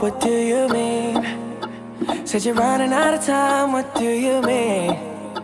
what do you mean? Said you're running out of time, what do you mean?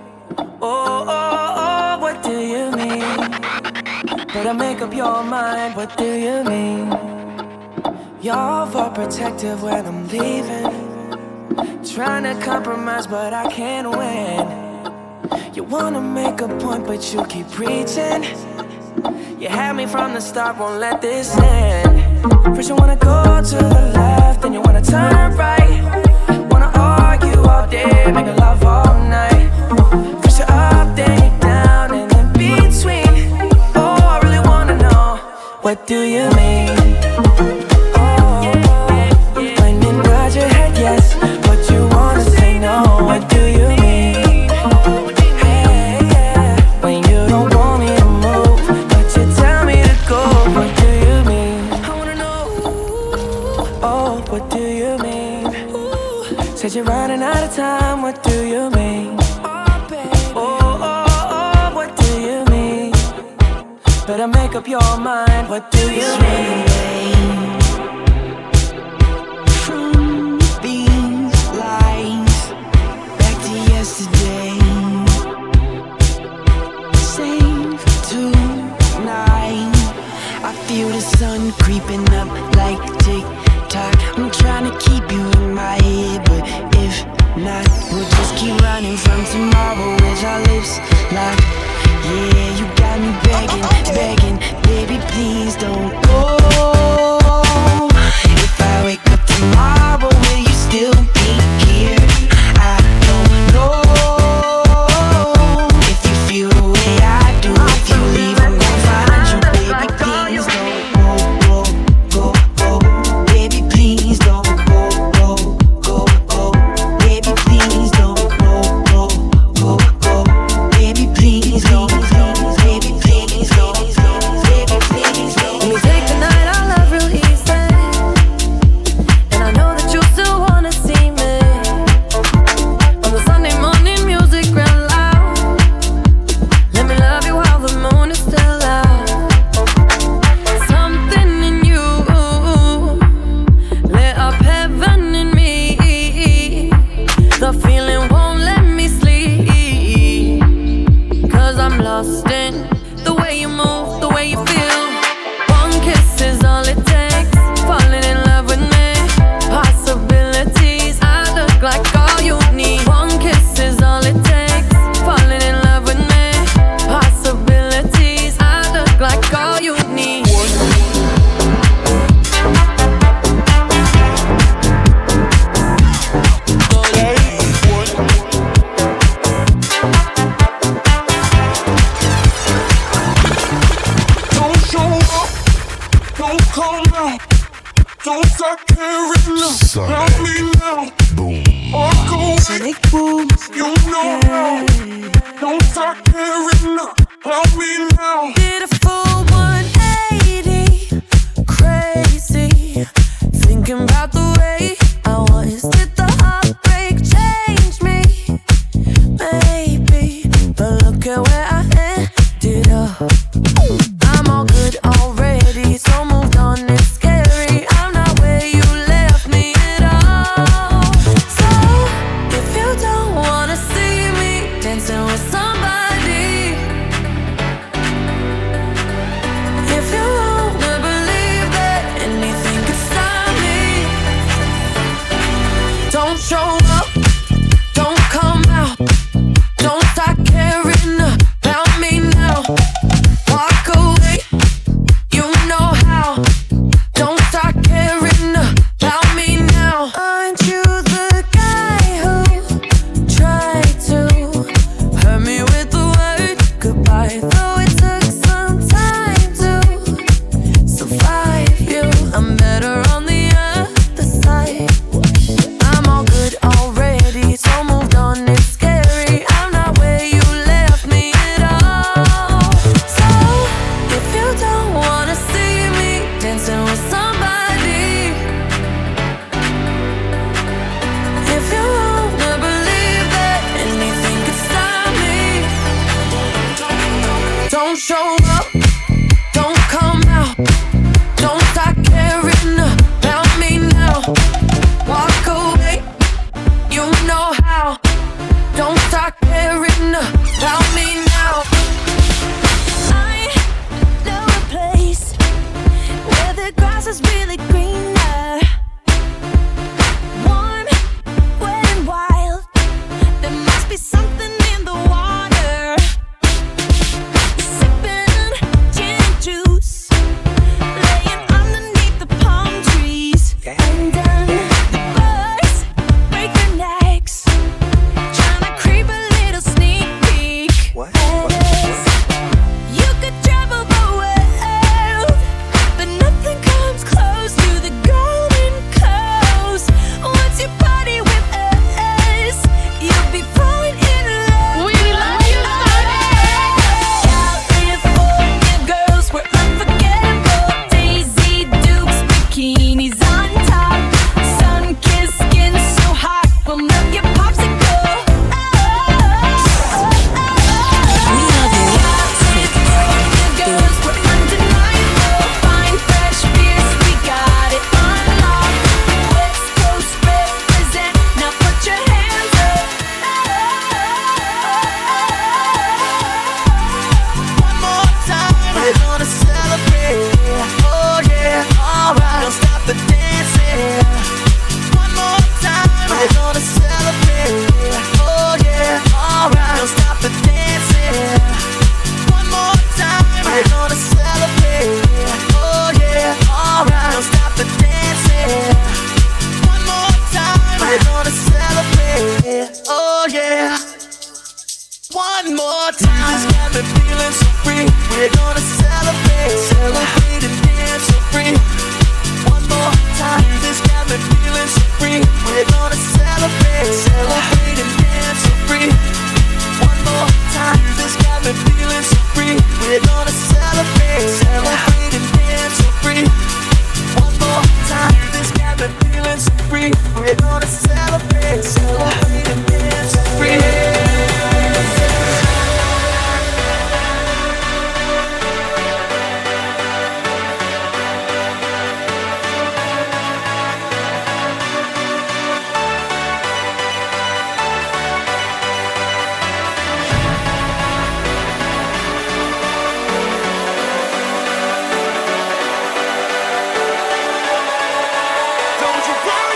Oh, what do you mean? Better make up your mind, what do you mean? You're overprotective when I'm leaving. Trying to compromise, but I can't win. You wanna make a point, but you keep preaching. You had me from the start, won't let this end. First you wanna go to the left, then you wanna turn right. Wanna argue all day, make love all night. First you're up, then you're down, and in between. Oh, I really wanna know, what do you mean? Oh, when you nod your head yes, but you wanna say no, what do you mean? Hey, yeah, when you don't want me to move, but you tell me to go, what do you mean? I wanna know, oh, what do you mean? Said you're running out of time, what do you mean? Oh, what do you mean? Better make up your mind, what do you mean? From these lines, back to yesterday. Save tonight. I feel the sun creeping up like tick-tock. I'm trying to keep you in my head, but if not, we'll just keep running from tomorrow with our lips locked. Yeah, you got me begging, begging, baby, please don't go. If I wake up tomorrow, will you still be here? I don't know if you feel the way I do. If you leave, I'm gonna find you, baby, please don't go, go, go. Baby, please don't go, go, go. Baby, please don't go, go, go. Baby, please don't. Baby, please don't. Baby, please don't. When we take the night, I love real easy, and I know that you still wanna see me. On the Sunday morning, music real loud. Let me love you while the moon is still out. Something in you lit up heaven in me. The feeling won't let me sleep, 'cause I'm lost in the way you move, the way you feel. One kiss is all it takes, falling in love with me. Possibilities, I look like all you need. One kiss is all it takes, falling in love with me. Possibilities, I look like all you need. Don't show up, don't come out, don't start caring now. Help me now, or go away. Sonic boom, You know now, don't start caring now. Help me now. Did a full 180, crazy, thinking about the way I was. Did the heartbreak change me? Maybe, but look at where I ended up. I'm all good already, so moved on, it's scary. I'm not where you left me at all. So, if you don't wanna see me dancing with somebody, is really greener. Warm, wet and wild. There must be something in the water. Sipping gin and juice, laying underneath the palm trees. And the birds break their necks, trying to creep a little sneak peek. You could travel the world, but nothing comes close to the Golden Coast. Once you party with us, you'll be falling in love. We love you, California girls, we're unforgettable. Daisy Dukes, bikinis on top, sun-kissed skin so hot, we'll melt your popsicle. Girls, we're undeniable. Fine, fresh beers, we got it on lock. West Coast represent, now put your hands up. One more time, we're gonna celebrate. Oh yeah, alright, don't stop the dancing. One more time, we're gonna celebrate. Oh yeah, alright, don't stop the dancing. One more time, we're gonna celebrate. Oh yeah, alright, don't stop the dancing. One more time, we're gonna celebrate. Oh yeah. One more time, it's got me feeling so free. We're gonna celebrate, celebrate and dance so free. One more time, this got me feeling so free. We're gonna celebrate, celebrate and dance so free. One more time, this got me feeling so free. We're gonna celebrate, celebrate and dance so free. One more time, this got me feeling so free. We're gonna celebrate, celebrate and dance so free. Don't you worry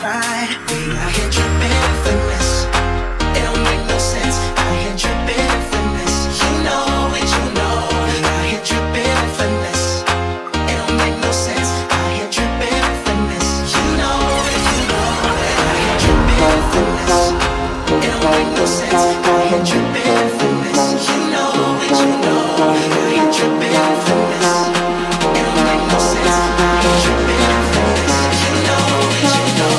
right. We out here tripping finesse. It don't make no sense. Out here tripping finesse. You know it, you know. We out here tripping finesse. It don't make no sense. Out here tripping finesse. You know it, you know. Out here tripping finesse. It don't make no sense. Out here tripping finesse. You know it, you know. Out here tripping finesse. It don't make no sense. Out here tripping finesse. You know it, you know.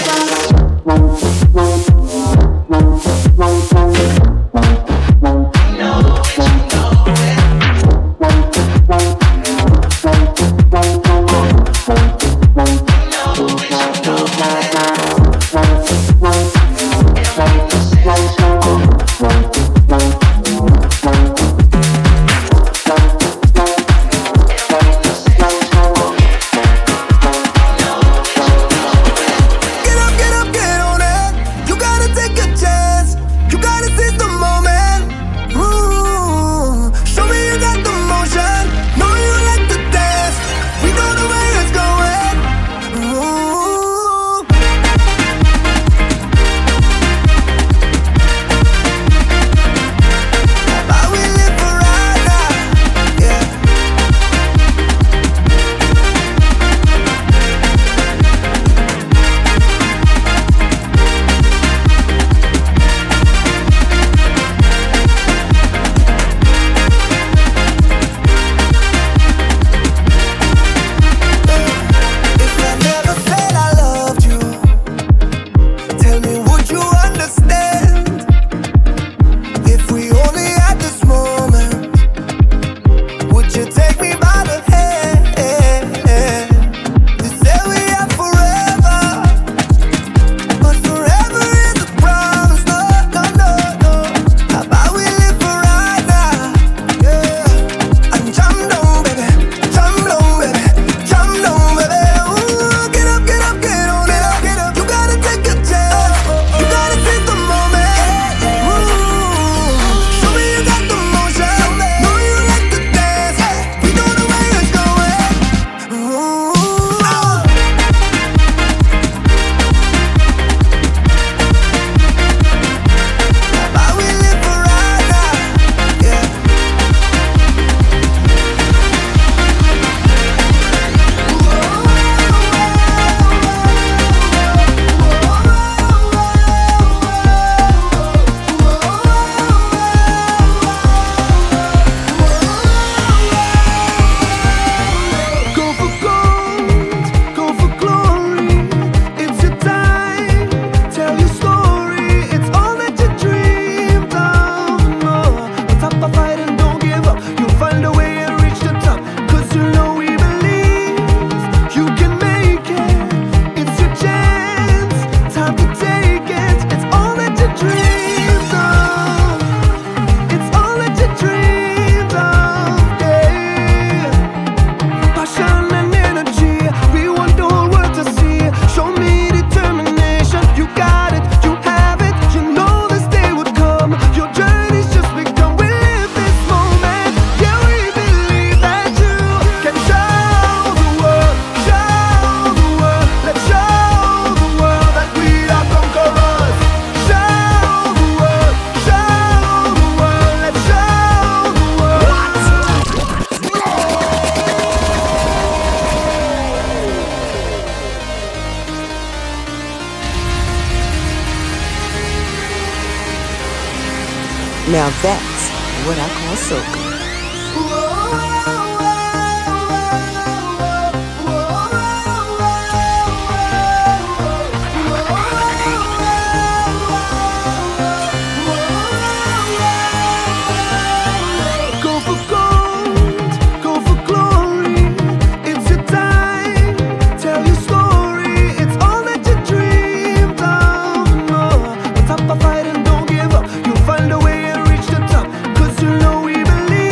Now that's what I call soca. Fight and don't give up. You'll find a way and reach the top. 'Cause you know we believe.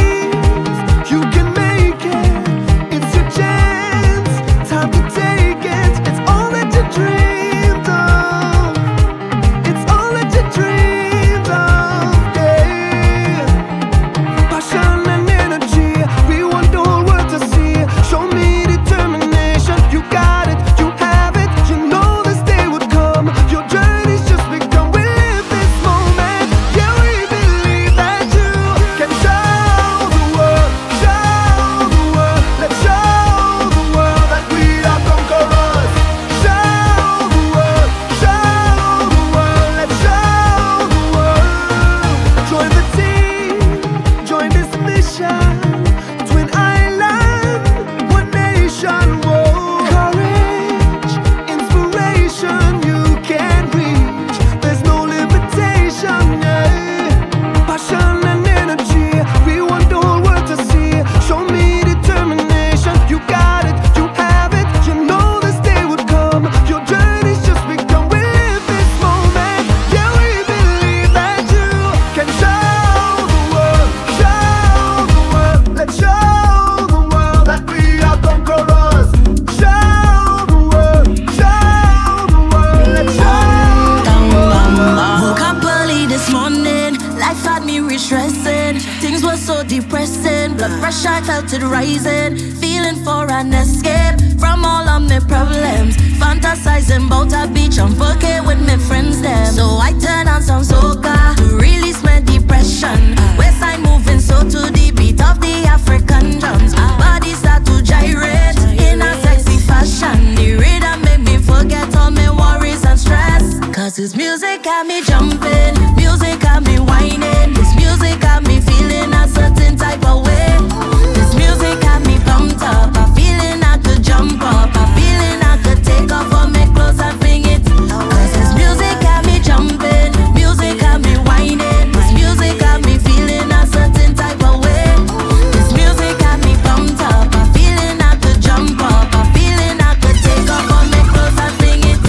blood pressure I felt it rising, feeling for an escape from all of my problems. Fantasizing about a beach and fucking with my friends them. So I turn on some soca to release my depression. West side moving so to the beat of the African drums. Body start to gyrate in a sexy fashion. The rhythm make me forget all my worries and stress. Cause this music got me jumping, music got me whining. This music got me feeling a certain type of way. This music got me pumped up, I'm feeling I could jump up, I'm feeling I could take off all my clothes and fling it. Cause this music got me jumping, music got me whining. This music got me feeling a certain type of way. This music got me pumped up, I'm feeling I could jump up, I'm feeling I could take off all my clothes and fling it.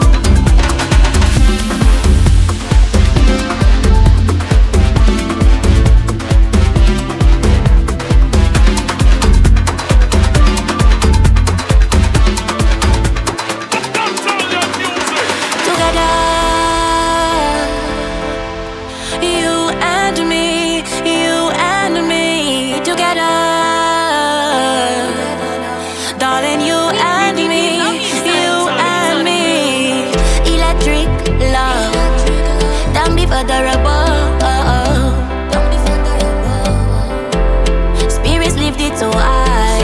Spirits lifted so high.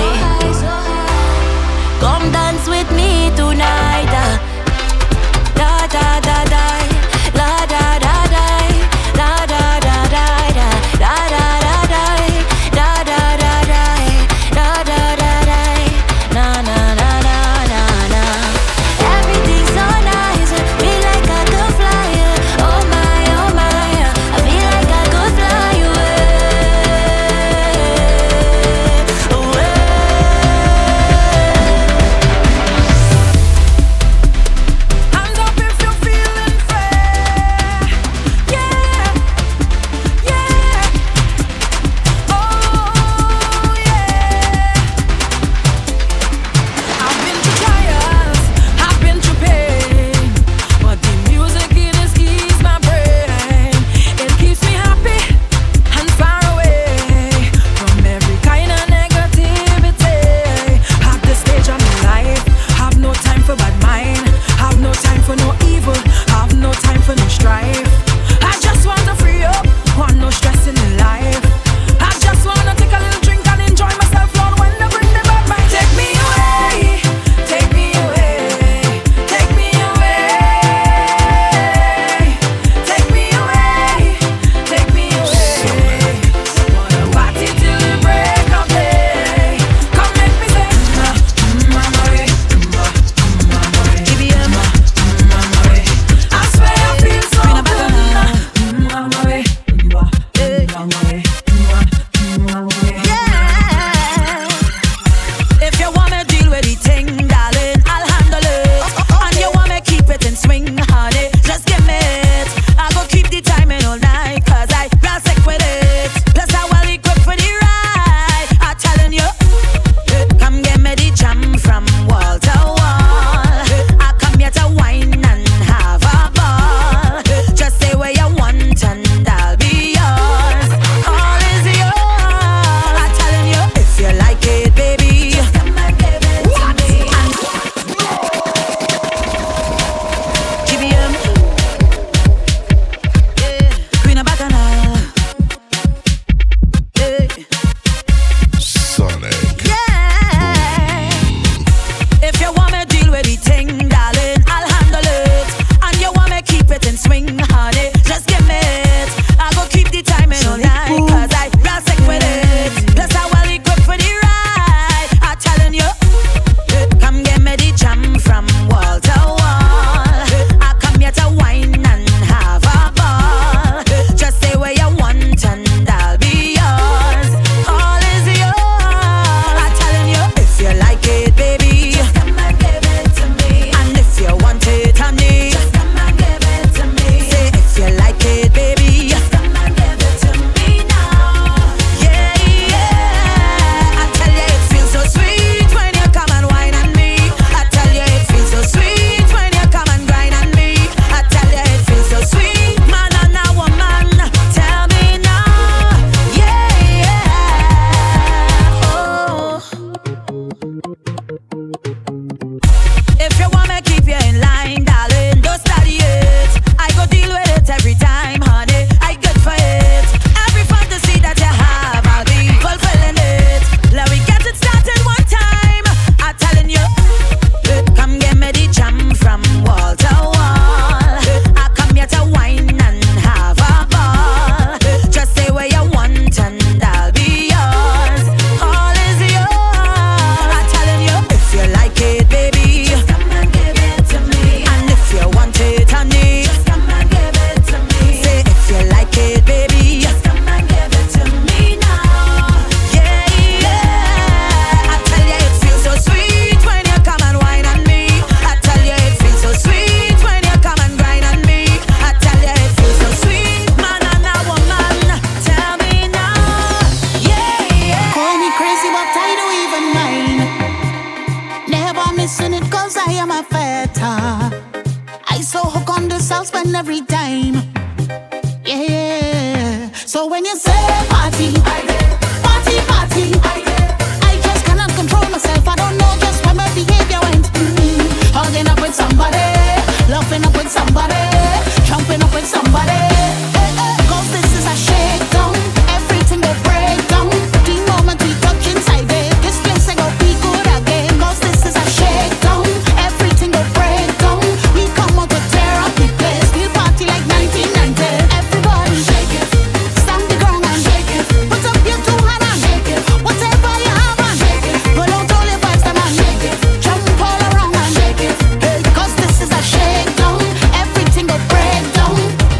Come dance with me tonight. Da da da da, la da da da, la da da da da, la da da da, da da da da, da da da da, na na na na na na. Everything's so nice, feel like I could fly. Oh my, I feel like I could fly away, away. Hands up if you're feeling free. Yeah, yeah. Oh yeah. I've been through trials, I've been through pain, but the music it has eased my brain. It keeps me happy and far away from every kind of negativity. Have the stage of my life, have no time for bad mind, have no time for no evil, have no time for no strife. I just want to free up, want no stress in the life. I just want to take a little drink and enjoy myself, Lord, when they bring the bad mind. Take me away, take me away, take me away, take me away, take me away. Wanna party till the break of day. Come make me say, mama way, GBM, mama way. I swear I feel so good, mama way. this I'll spend every time. Yeah. So when you say party, party, party, I just cannot control myself. I don't know just where my behavior went. Hugging up with somebody, laughing up with somebody, jumping up with somebody. Cause this is a shakedown. Everything will break down. The moment we touch inside it, this place ain't gonna be good again. Cause this is a shakedown. Everything will break down. We come out to tear up the place. We party like 1990. Everybody shake it, stamp the ground and shake it. Put up your two hands and shake it. Whatever you have and shake it. Pull out all your vibes and shake it. Jump all around and shake it. Hey, cause this is a shakedown. Everything will break down.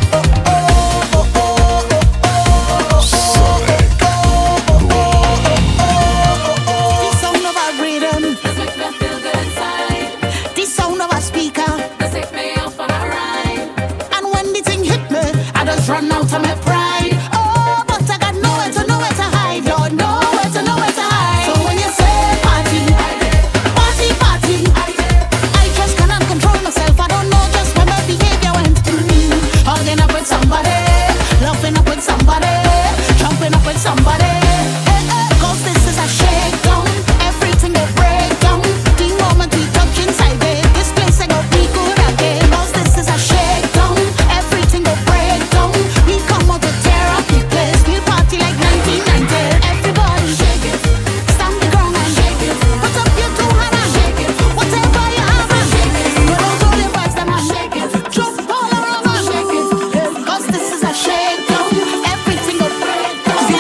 The sound of our rhythm, This makes me feel good inside. the sound of our speaker. This takes me off on a ride. And when the thing hit me, I just run out of my pride. Oh, but I got nowhere to hide. Lord, nowhere to hide. So when you say party, party, party, I just cannot control myself. I don't know just where my behavior went. Hugging up with somebody, laughing up with somebody, jumping up with somebody. Cause this is a shakedown. Everything will break down. The moment we touch inside it, this place ain't gonna be good again. Cause this is a shakedown. Everything will break down. We come out to tear up the place. We party like 1990. Everybody shake it, stamp the ground and shake it. Put up your two hands and shake it. Whatever you have and shake it. Put out all your vibes and shake it. Jump all around and shake it. Cause this is a shakedown. Everything will break down. Ting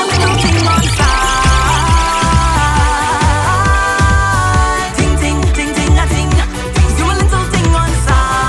ting ting ting a ting. Do a little thing on the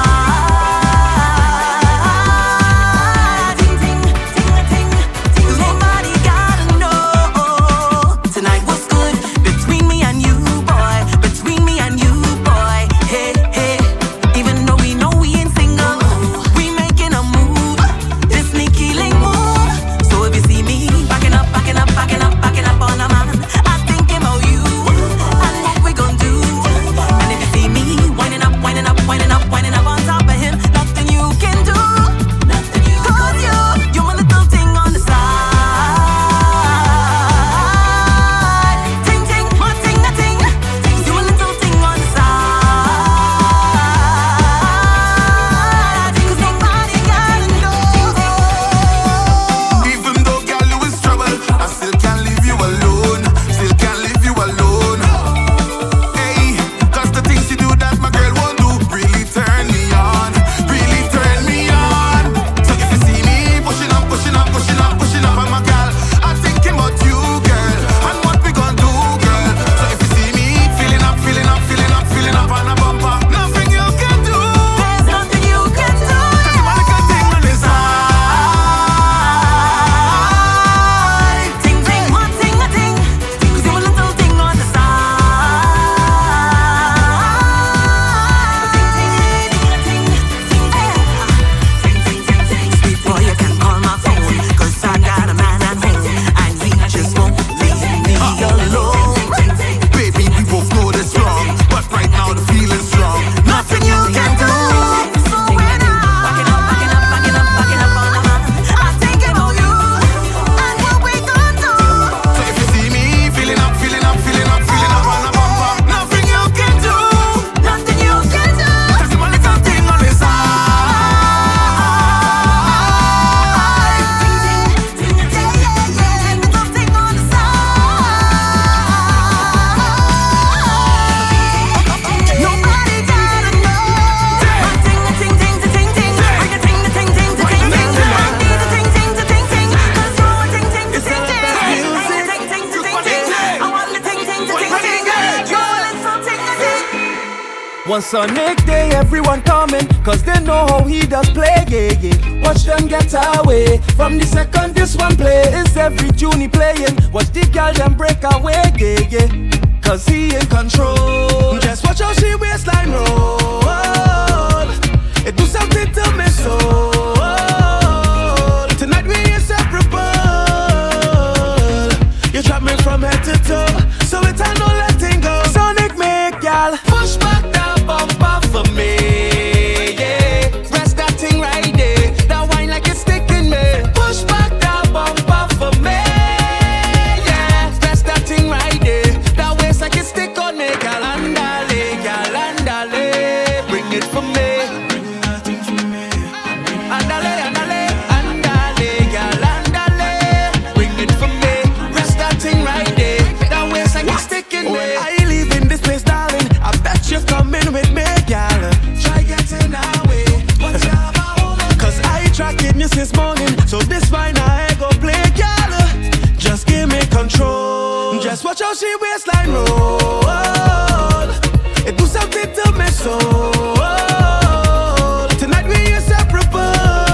side. Ting ting ting a ting. Nobody gotta know. Tonight was good between me and you, boy. Between me and you, boy. Hey hey. Even though we know we ain't single, we making a move. This sneaky link move. So if you see me backing up, backing up, backing up, backing up on a man, I think about you and what we gon' do. And if you see me winding up, winding up, winding up, winding up on top of him, nothing you can do. Nothing you can do. You're my little thing on the side. Ting ting, my ting a ting. You're a little thing on the side. 'Cause nobody gotta know. Even though girl you is trouble, I still can't leave you alone. Still can't leave you alone. Hey, cause the things you do that my girl won't do really turn me on. Really turn me on. So if you see me pushing up, pushing up, pushing up, pushing up on my girl, I'm thinking about you, girl, and what we gon' do, girl. So if you see me feeling up, feeling up, feeling up, feeling up on a bumper, nothing you can do. There's nothing you can do. Cause you want a good thing on this side. Ting ting, one ting a ting. 'Cause you're a little thing on the side. Ting ting, ting a ting, ting ting. Ting ting, ting ting. Sweet boy, you can call my phone, 'cause I got a man at home, and he just won't leave me alone. Baby, we both know this wrong, but right now the feeling's strong. Nothing you can do. So when I'm backing up, backing up, backing up, backing up on a man, I think about you and what we gon' do. So if you see me feeling up, feeling up, feeling up, feeling up on a bumper, nothing you can do. Nothing you can do. Cause you want a good thing on this side. Ting ting, ting a ting, yeah yeah. Little thing on the side. Nobody gotta know. Ting a ting ting to ting ting. Bring a ting to ting ting to ting ting. Bring me the ting ting to ting ting. 'Cause you're a ting ting to ting ting. Ting ting to ting ting. I want the ting ting to ting ting. You're a little ting a ting. One Sonic day, everyone coming, cause they know how he does play, yeah, yeah. Watch them get away. From the second this one play, is every tune he playing. Watch the girl them break away, yeah, yeah. Cause he in control. Just watch how she waistline roll. It do something to me soul. Tonight we inseparable. You trap me from head to toe, so it ain't no letting go. Sonic make y'all push back that bumper for me, yeah. Press that thing right this morning, so this fine I go play, girl. Just give me control. Just watch how she waistline roll. It do something to me soul. Tonight we inseparable.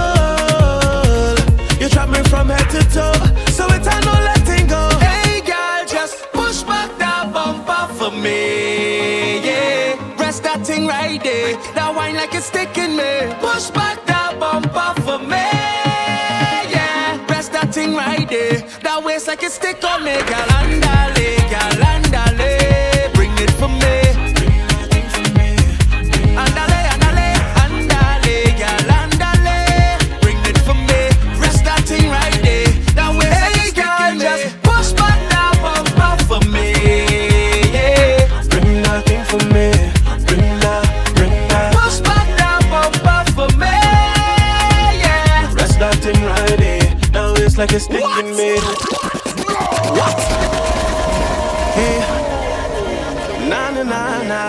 You trap me from head to toe, so it's a no letting go. Hey girl, just push back that bumper for me, yeah. Rest that thing right there. That wine like it's sticking me. Push back that bumper for me, yeah. Rest that thing right there. That waist like it's stick on me. Galandale, galandale. Bring it for me. Andale, andale, andale, galandale. Bring it for me. Rest that thing right there. That waist like it's sticking me. Just push back that bumper for me, yeah. Bring that thing for me. Bring that. Push back that bumper for me, yeah. Rest that thing right there. Now it's like it's sticking me. What? Hey. Na na na na.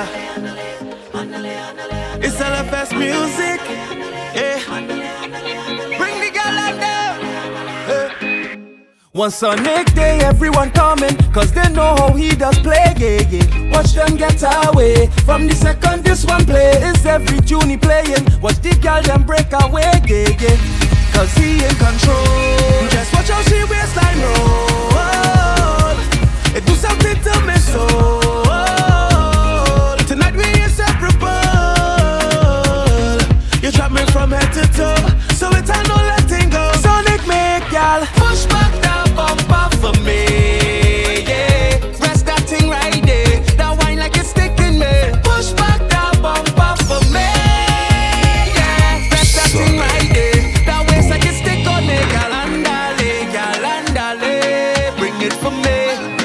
It's LFS music. Yeah. Bring the girl out there. Hey. One Sonic day, everyone coming, cause they know how he does play, yeah, yeah. Watch them get away. From the second this one play, is every tune he playing. Watch the girl them break away, yeah, yeah. Cause he in control. Just watch how she waistline roll. It do something to me soul. Tonight we inseparable. You trap me from head to toe, so it's a no letting go. Sonic make y'all push back that bumper for me, yeah. Rest that thing right there. That wine like it's sticking me. Push back that bumper for me, yeah. Rest that thing right there. That waist like it's stick on me. Galandale, galandale. Bring it for me.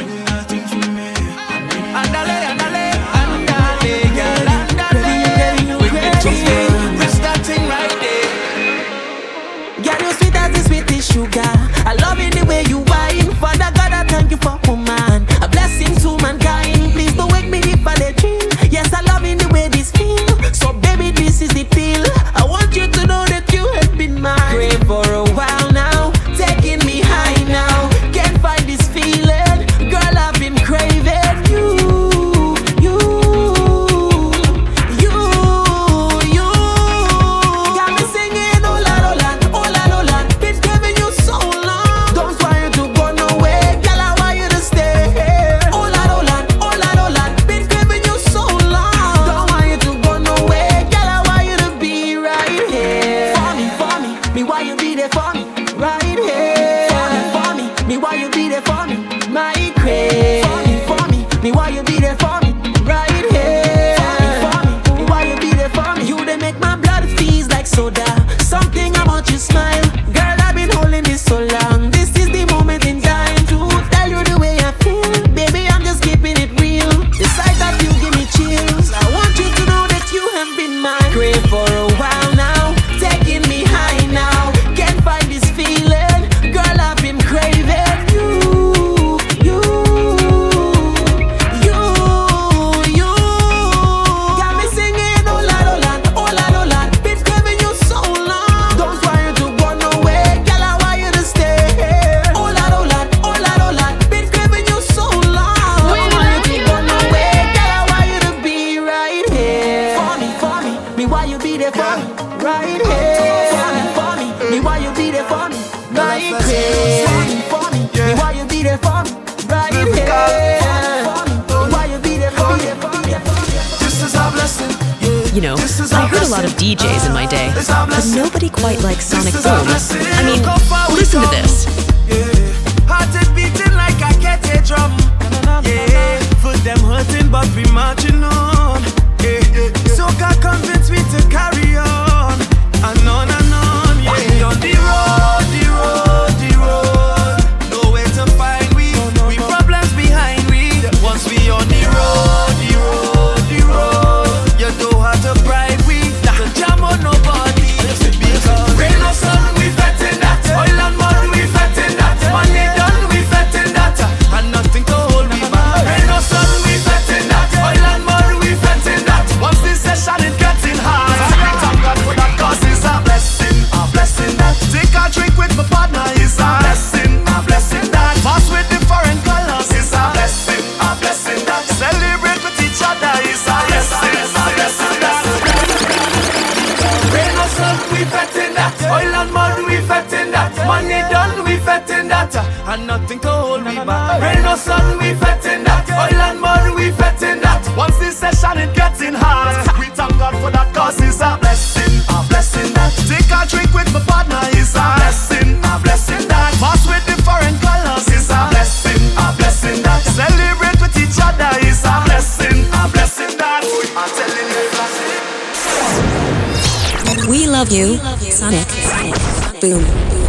Andale, andale, andale, galandale. Bring it for me. Rest that thing right there. Girl, you sweet as the sweetest sugar. I love it the way you whine. Father God, I thank you for woman. A blessing to mankind. Please don't wake me if I dey dream. Yes, I love it the way this feel. So baby, this is the deal. I want you to know that you have been mine. Pray for a while now, taking me high now. Can't find this feeling, girl. I've been craving you. Got me singing, oh la, oh la, oh la, oh la. Been craving you so long. Don't want you to go nowhere, girl. I want you to stay here. Oh la, oh la, oh la, oh la. Been craving you so long. Don't want you to go nowhere, girl. I want you to be right here. For me, why you be there for me? Right here. For me, why you be there for me? My crave. For me, why you be there for me? Right here. For me, why you be there for me? You they make my blood freeze like soda. Something about you smile, girl. I've been holding this so long. This is the moment in time to tell you the way I feel. Baby, I'm just keeping it real. The sight that you give me chills. I want you to know that you have been mine. Crave for a while now, taking me high now. Can't find this feeling, girl. I've been craving you. Got me singing, oh la, oh la, oh la, oh la. Been craving you so long. Don't want you to go nowhere, girl. I want you to stay here. Oh la, oh la, oh la, oh la. Been craving you so long. Don't want you to go nowhere, girl. I want you to be right here. For me, why you be there for me? Right here. For me, why you be there for me? Right here. For me, why you be there for me? Right here. Why you be there for me? This is our blessing. You know, I heard a lot of DJs in my day, but nobody quite like Sonic Boom. I mean, listen to this. Heart is beating like a kettle drum. Yeah, foot them hurting, but we marching on. Yeah, so God convinced me to carry on and on and on. Yeah, we on the road, the road, the road. Nowhere to find we problems behind we. Once we on the road, the road, the road. You know how to bribe we. To jam on nobody. Because rain or sun, we fat in that. Oil and mud, we fat in that. Money done, we fat in that. And nothing to hold me back. Rain or sun, we fat in that. Oil and mud, we fat in that. Once this session, it getting hard. fetting that. Oil and mud, we fetting that. Money done, we fetting that. And nothing can hold me back. Rain or sun, we fetting that. Oil and mud, we fetting that. Once this session it getting hot, we thank God for that, cause it's a blessing that. Take a drink with my partner, it's a blessing that. Pass with different colors, it's a blessing that. Celebrate with each other, it's a blessing that. I'm telling you. We love you, Sonic. Boom.